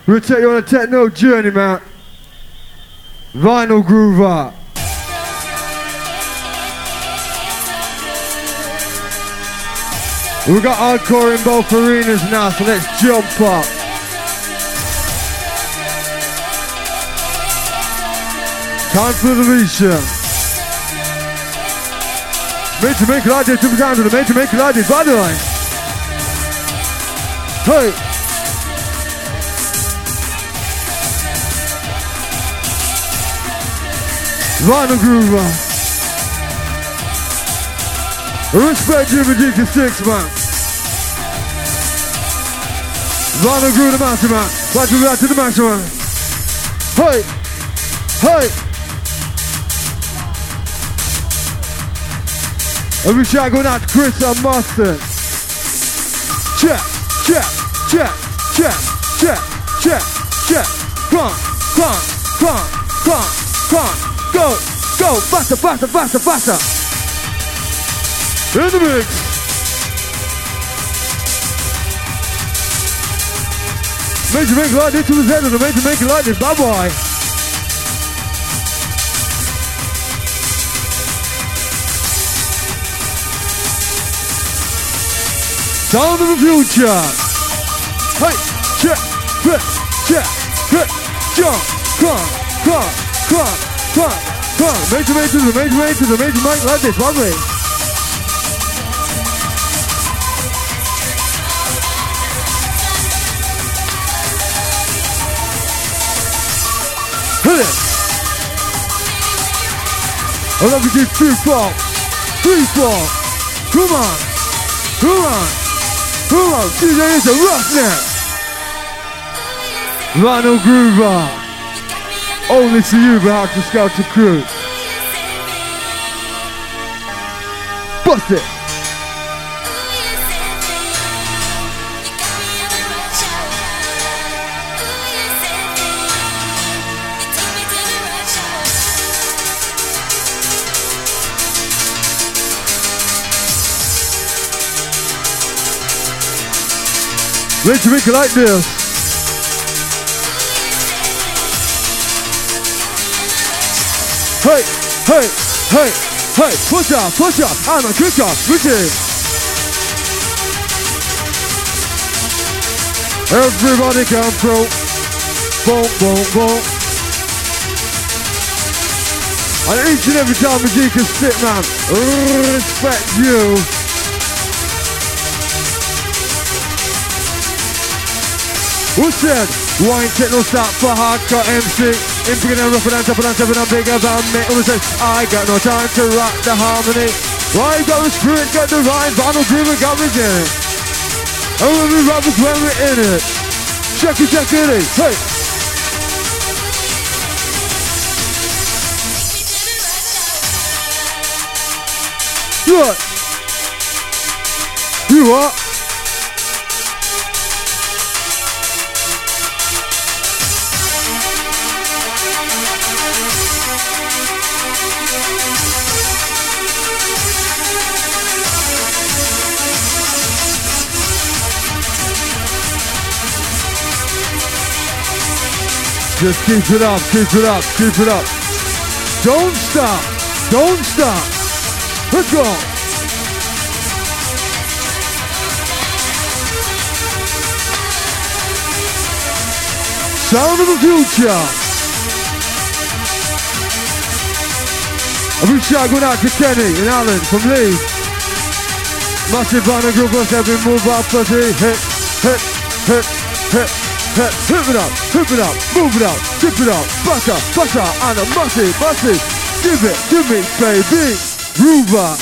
We'll take you on a techno journey, man. Vinyl Groover. We got hardcore in both arenas now, so let's jump up. Time for the vision. Made to make it like this, to the made to make it like this, by the way. Hey. Vinyl Groover. Respect Jimmy G to 6, man. Vinyl Groover the master, man. Right to the master, man. Hey. Hey. Every shot going out to Chris and Mustard. Check, check, check, check, check, check, check. Come on, come on, come on, come on, come on. Go, go, faster, faster, faster, faster. In the mix. Make it like this to his head, and make it like this. Bye bye. Sound of the future. Hey, check, check, check, check, jump, come, come, come, come, come. Make it like this, lovely. Hit it. I love to get free fall. Come on, come on. Come on, DJ is a roughneck. Vinyl Groover. Only to you, but to scout the crew. Bust it. Let's make it like this. Hey, hey, hey, hey, push up, I'm a kicker, Richard. Everybody come pro. Boom, boom, boom. And each and every time the G can sit, man, respect you. Who said, why ain't take no stop for hardcore MC? Imping and rough and tough and seven and bigger than me. Who said, I got no time to rock the harmony. Why got the spirit, get the rhyme, Vinyl Groover got me in. And we'll be rappers when we're in it. Check it, hey. What? You what? Just keep it up, keep it up, keep it up. Don't stop, don't stop. Let's go. Sound of the future. A big shout going out to Kenny and Alan from Lee. Massive Vinyl Groover, every move up, pussy. Hit, hit, hit, hit. Hit it up, move it up, tip it up, butter, and a massive, give it to me, baby, Groover.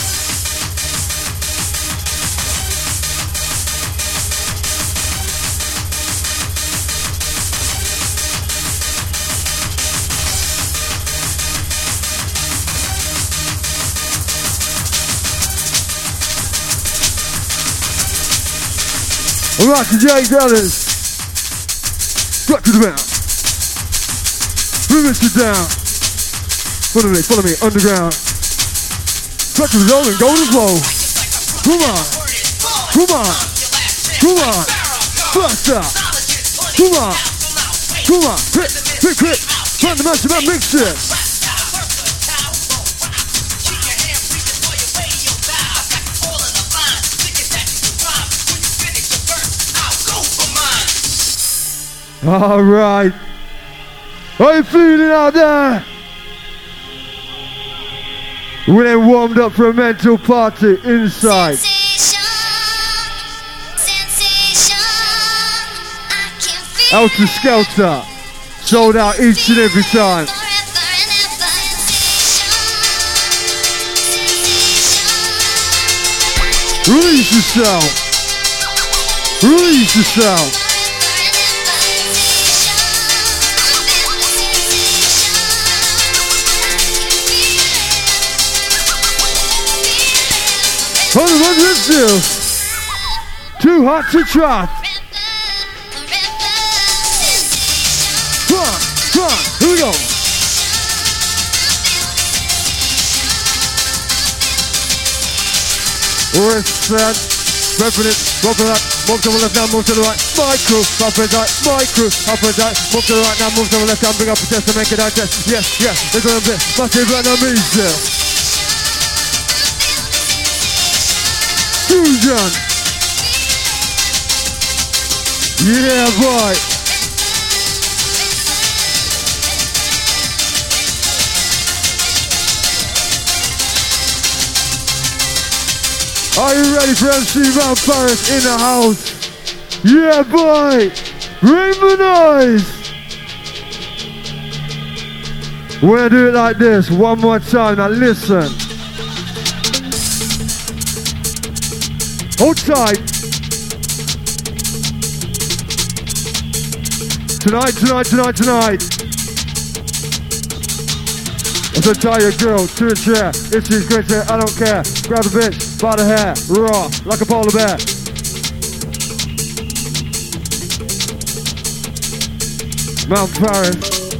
Alright, to Jay Brothers. Rock to the bounce. Remix it down. Follow me, underground. Rock to the golden flow. Come on. Bust up. Come on. Come on, quick, find the match about mix it. All right. How you feeling out there? We then warmed up for a mental party inside. Helter Skelter. Sold out each and every time. Release yourself. Release yourself. Hold on, let's do. Too hot to trot. Come on, here we go. We're set, repping it, rocking up, move to the left now, move to the right. My crew, up and right, my crew, up and right, move to the right now, move to the left now, bring up the chest and make it out chest. Yes, there's gonna be massive enemies. Fusion. Yeah, boy. Are you ready for MC Mount Paris in the house? Yeah, boy. Rainbow Noise. We're gonna do it like this one more time. Now listen. Hold tight. Tonight. As I tie a girl to a chair, if she's great, I don't care. Grab a bitch by the hair, raw, like a polar bear. Mount Paris.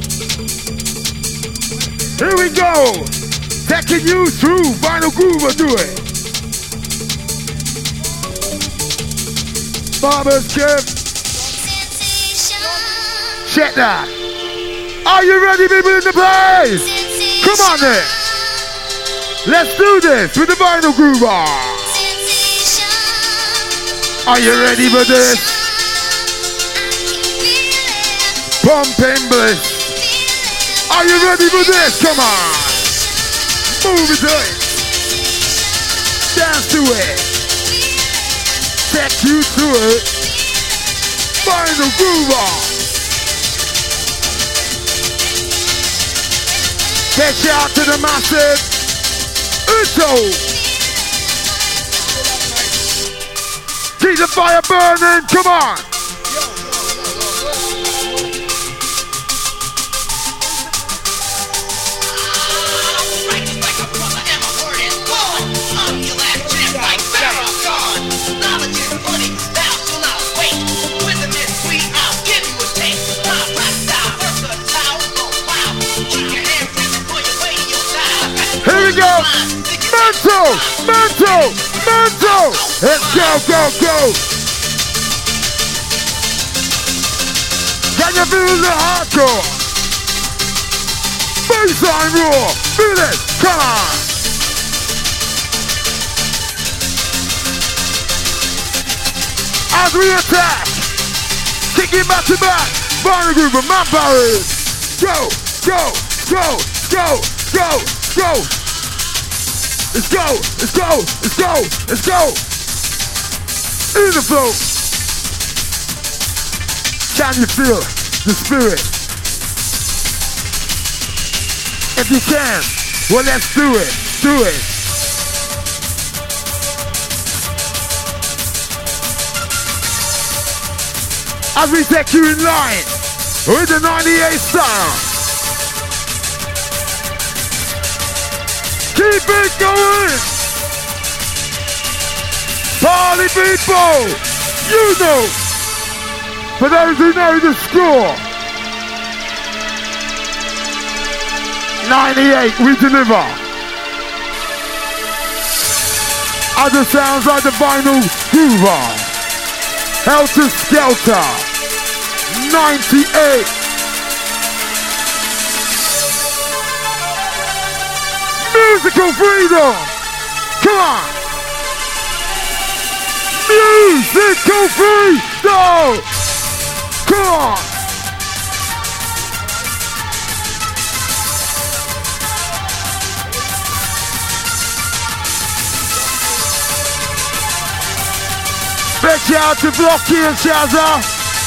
Here we go. Taking you through Vinyl Groover, do it. Barber's Kip. Check that. Are you ready, people in the place? Come on then. Let's do this with the Vinyl Groover. Are you ready for this? Pumping bliss. Are you ready for this? Come on. Move it to it. Dance to it. Take you through it. Vinyl Groover. Get you out to the massive Uto. Keep the fire burning, come on. Here we go! Mental! Let's go! Can you feel the hardcore? Bassline roar! Feel it! Come on! As we attack! Kicking back to back! Vinyl Groover, Mount Paris! Go! Let's go! In the flow! Can you feel the spirit? If you can, well, let's do it! As we take you in line with the 98 style. Keep it going! Party people! You know! For those who know the score! 98, we deliver! Other sounds like the Vinyl Groover. Helter Skelter. 98. Musical freedom. Come on. Musical freedom. Come on. Big shout out to Blocky and Shazza.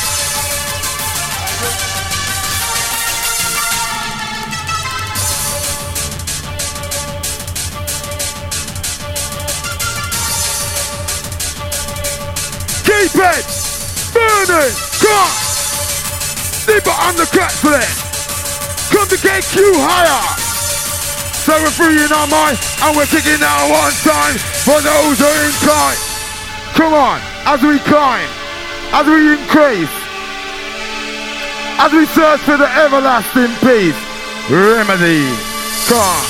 Keep it burning. Come on. Deeper undercut flip. Come to get you higher. So we're free in our mind and we're kicking out one time for those who are inclined. Come on, as we climb, as we increase, as we search for the everlasting peace. Remedy. Come on.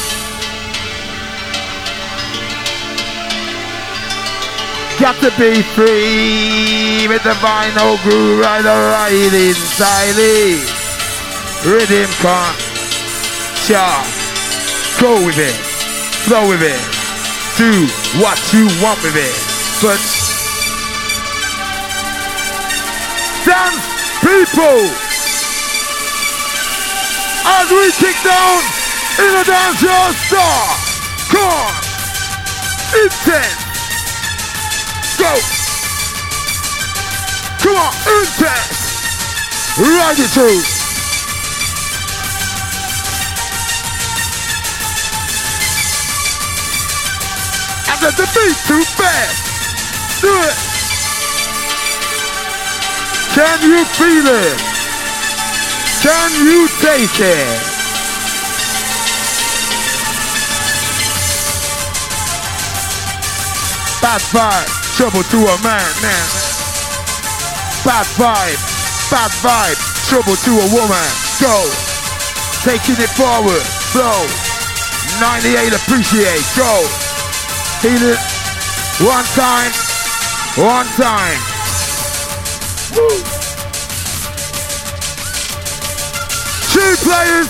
Got to be free with the vinyl groove right inside it. Rhythm can't charge. Go with it. Flow with it. Do what you want with it. But dance people, as we kick down in a dance your star. Come on. Intense. Go. Come on. Intense. Ride it through. And let the beat too fast. Do it. Can you feel it? Can you take it? Bad vibe, trouble to a man. Bad vibe, trouble to a woman. Go, taking it forward, flow. 98 appreciate, go. Heal it, one time. Woo. Two players,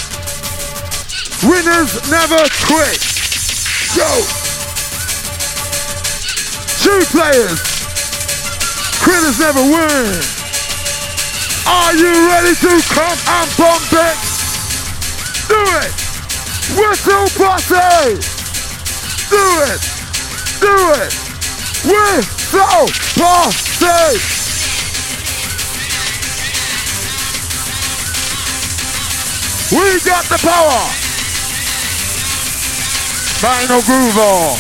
winners never quit. Go. Two players, quitters never win. Are you ready to come and bump it? Do it. Whistle posse. Do it. Whistle posse. We got the power. Final groove on.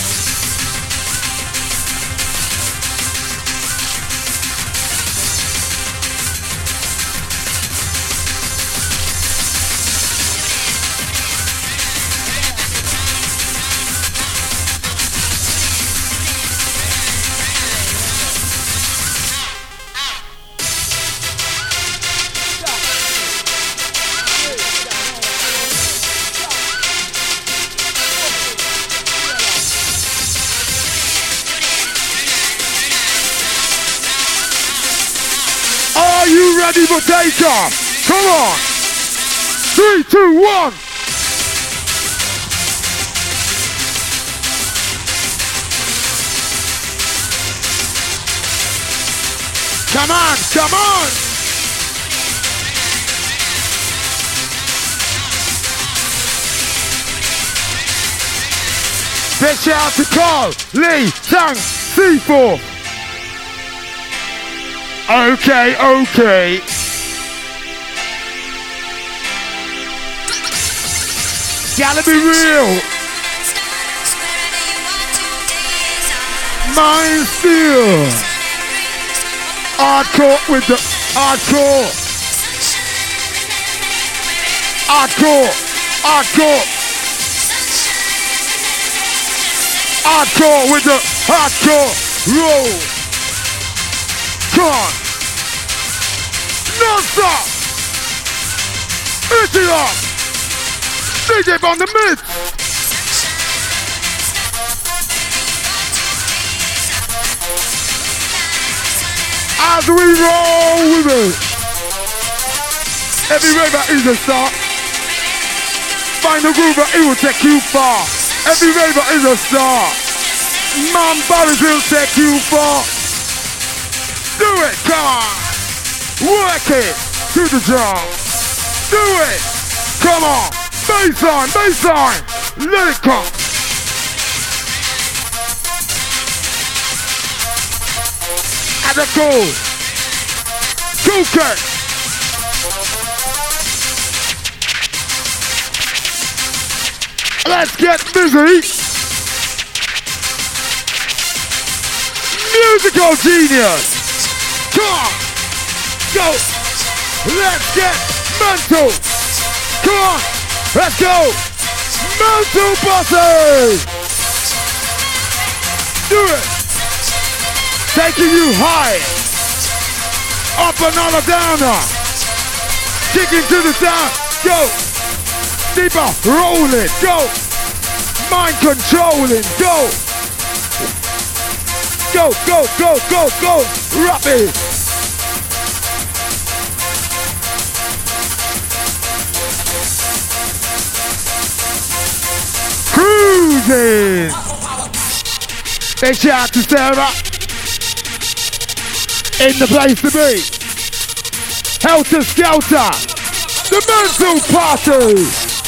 Ready for takeoff. Come on. 3, 2, 1. Come on. Big shout out to Carl, Lee, Tang, C4. Okay. Gotta be real. Mind steel. Hardcore with the hardcore. Hardcore with the hardcore roll. Come on. Non-stop. Hit it up. DJ on the mid. As we roll with it. Every river is a start. Find the groove, it will take you far. Every raver is a star. Man, Barry's will take you far. Do it, come on. Work it to the drum. Do it. Come on. Baseline, baseline. Let it come. At the goal. Cool. Let's get busy. Musical genius. Come on. Go. Let's get mental. Come on. Let's go. Mental bosses. Do it. Taking you high. Up another downer. Kicking to the down. Go. Deeper. Rolling. Go. Mind controlling. Go. Go. Rapid. Cruising. Big shout out to Sarah. In the place to be. Helter Skelter. The mental party.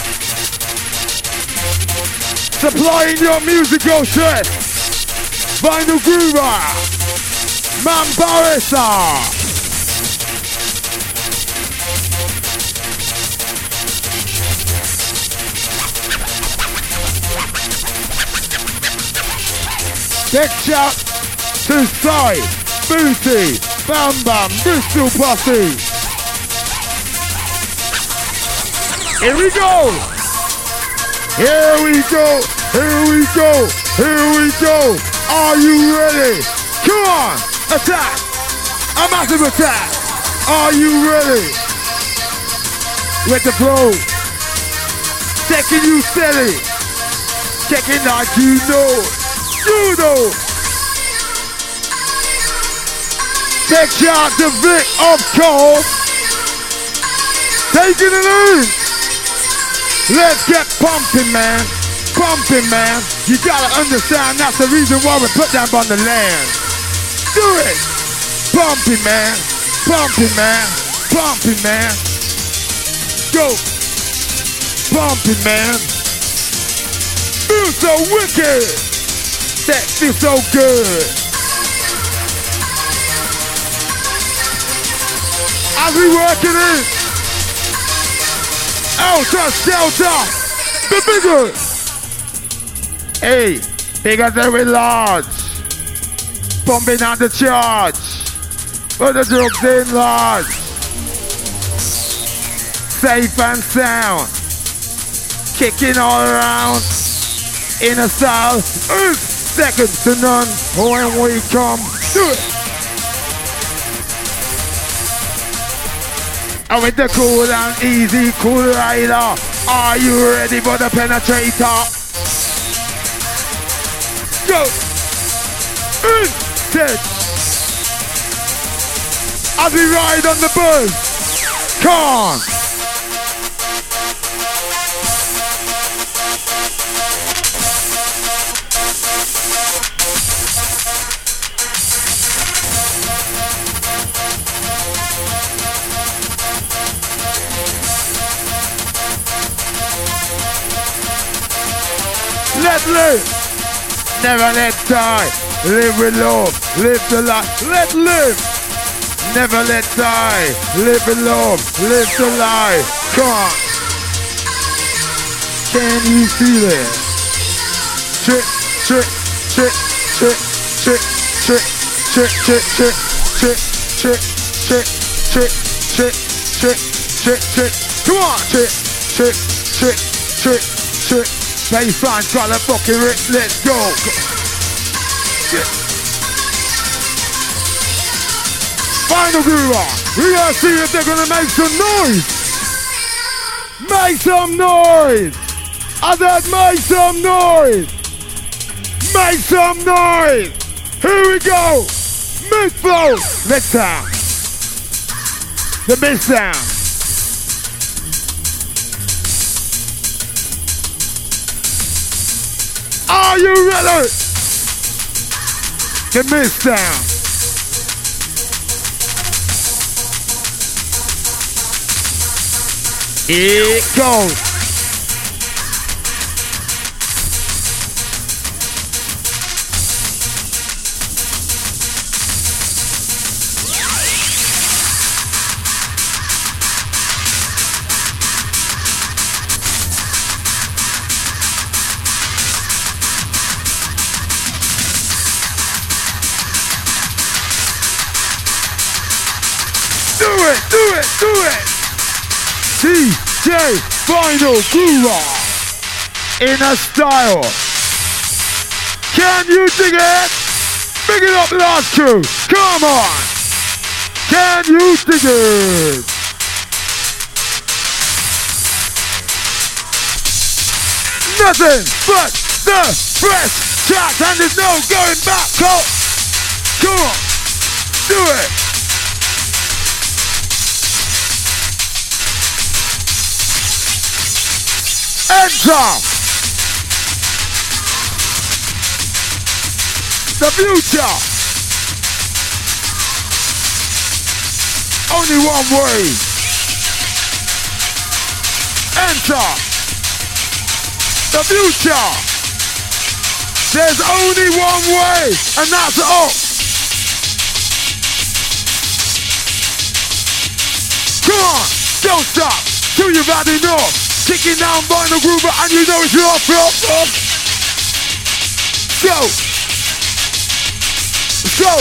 Supplying your musical stress. Vinyl Groover. Man Barissa. Big shout to Sai, Booty, Bam Bam, Bristol Posse. Here we go. Here we go. Here we go. Here we go. Are you ready? Come on. Attack. A massive attack. Are you ready? With the flow. Taking you steady. Checking like you know. You know. Big shout to Vic, of course. Taking it in. Let's get pumping, man. Pumping, man. You gotta understand that's the reason why we put them on the land. Do it. Pumping, man. Pumping, man. Pumping, man. Go. Pumping, man. Feels so wicked. That feels so good. As we work it in. Helter Skelter. The bigger. Hey, bigger than we large. Pumping on the charge. Put the drugs in large. Safe and sound. Kicking all around. In a style. Second to none. When we come. Do it. And with the cool and easy cool rider. Are you ready for the penetrator? Go! Dead! As we ride on the bus! Come on! Let's live! Never let die, live with love, live the life, let live. Never let die, live with love, live the life. Come on. Can you feel it? Trick, trick, trick, trick, trick, trick, trick, trick, trick, trick, trick, trick, trick, trick, trick, trick, trick. Come on, trick, trick, trick, trick, trick. Baseline, got the fucking rip, let's go. Yeah. Vinyl Groover, we gotta see if they're gonna make some noise. Make some noise. I said make some noise. Make some noise. Here we go. Mid flow. Mid sound. The mid sound. Are you ready? The mist down. Here it goes. Do it! DJ Final Guru in a style. Can you dig it? Big it up, last crew. Come on. Can you dig it? Nothing but the fresh track and there's no going back. Come on. Do it. Enter the future. Only one way. Enter the future. There's only one way, and that's up. Come on, don't stop till you've had enough. Kicking down Vinyl Groover and you know it's your problem. Go. Go.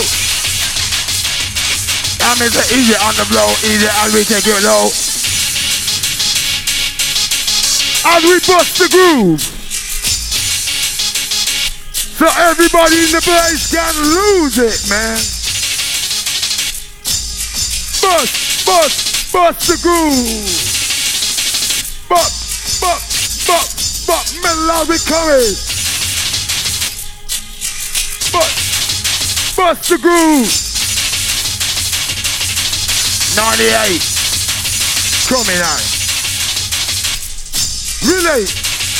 That means easy on the blow, easy as we take it low. As we bust the groove. So everybody in the place can lose it, man. Bust the groove. But, melodic courage. Bust the groove. 98. Coming out. Relate.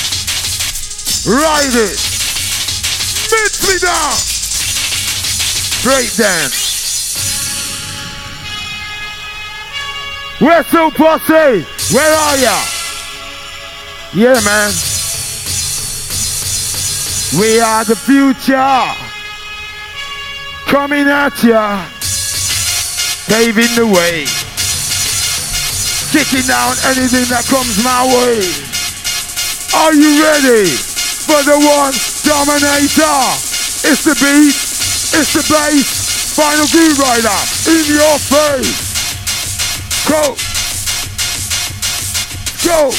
Ride it. Mentally down. Break dance. Wrestle Posse. Where are ya? Yeah, man. We are the future. Coming at ya. Paving the way. Kicking down anything that comes my way. Are you ready for the one dominator? It's the beat. It's the bass. Final Groove Rider in your face. Go. Go.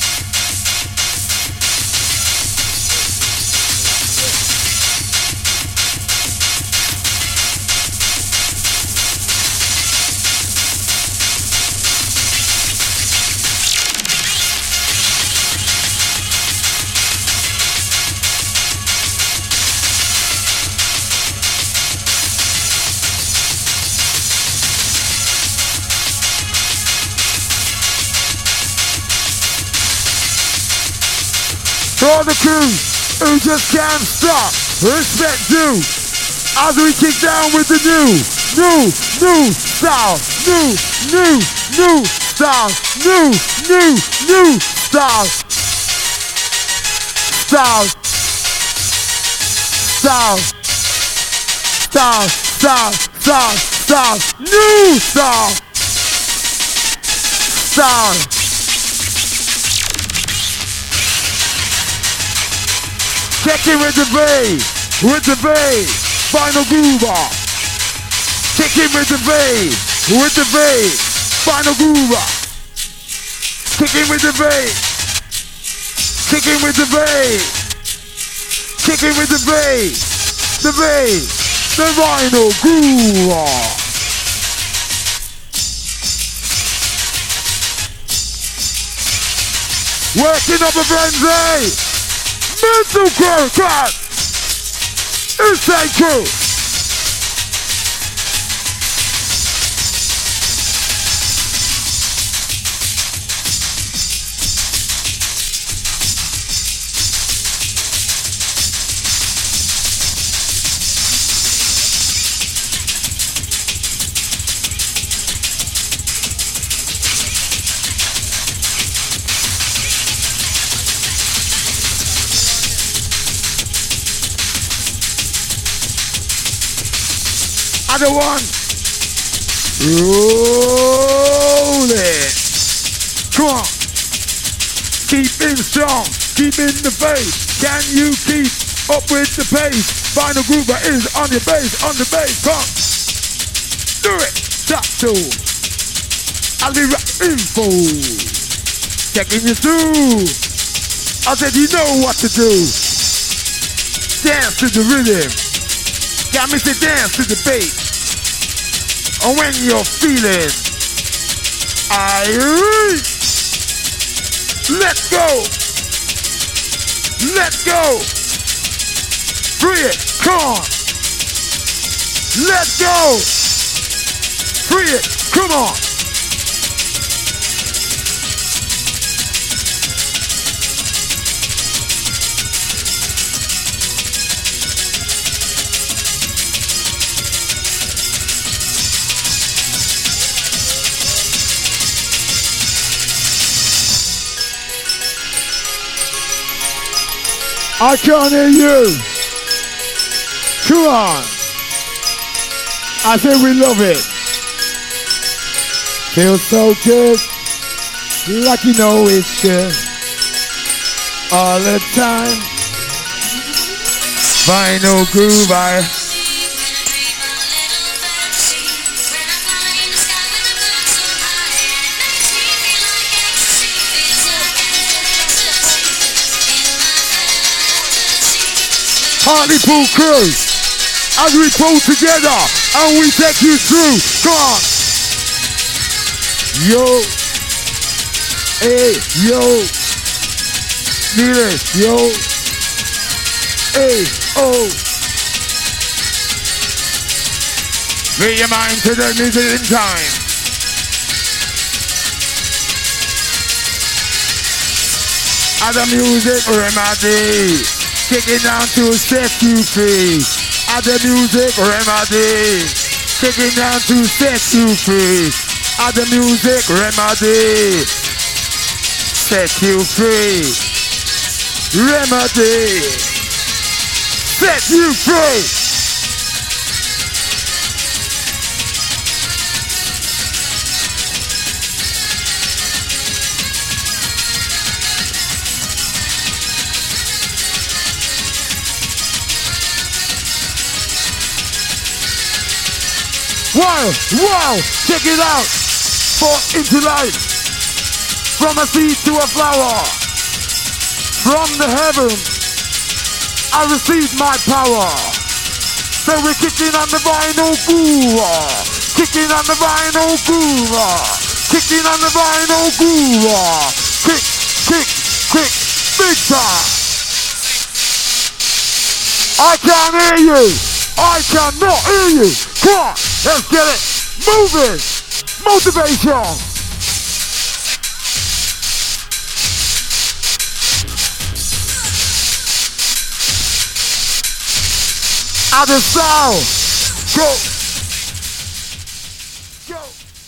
To all the crew who just can't stop, respect due as we kick down with the new style, new style, new style, new style. Check in with the bay, Final Groover. Check in with the bay, Final Groover. Check in with the bay, the Final Groover. Working up a frenzy. Mental crack! Inside crew! Other one. Roll it. Come on. Keeping strong. Keeping the faith. Can you keep up with the pace? Find a group that is on your base. On the base. Come. Do it. Stop to. I'll be right info. Checking you through. I said you know what to do. Dance to the rhythm. Got me to dance to the beat. And when you're feeling let's go. Let's go. Free it. Come on. Let's go. Free it. Come on. I can't hear you. Come on. I say we love it. Feels so good. Like you know it's good. All the time. Final groove. Hartlepool crew, as we pull together and we take you through. Come on. Yo. Hey, yo. Need it. Yo. Hey, oh. Bring your mind to the music in time. Other music remedy. Kicking down to set you free. Other music remedy. Kicking down to set you free. Other music remedy. Set you free. Remedy. Set you free. Wow, check it out. Fall into life. From a seed to a flower. From the heavens, I received my power. So we're kicking on the vinyl groove. Kicking on the vinyl groove. Kicking on the vinyl groove. Kick, kick, kick, big time. I can't hear you. I cannot hear you. Come on, let's get it moving. Motivation. Out of sound. Go. Go.